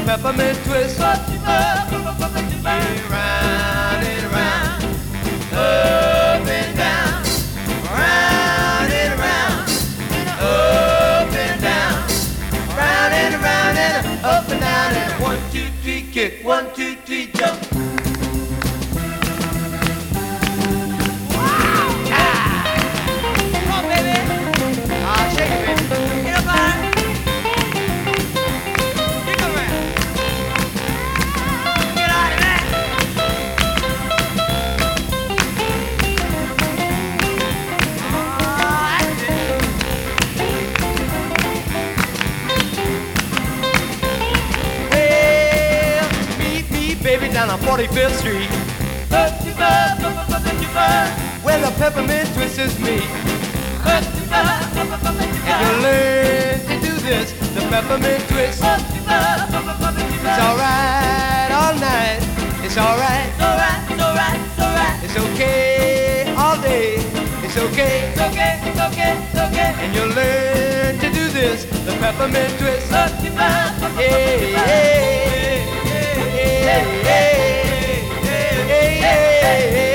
peppermint twist. Round and round, up and down, round and round, up and down, round and round and up and down and 1, 2, 3 kick, 1, 2, 3 jump. Down on 45th Street, where the peppermint twist is me. And you learn to do this, the peppermint twist. It's alright all night, it's alright, it's alright, it's alright, it's alright. It's okay all day, it's okay, it's okay, it's okay, it's okay. And you learn to do this, the peppermint twist. Hey, hey. Hey, hey, hey, hey, hey, hey.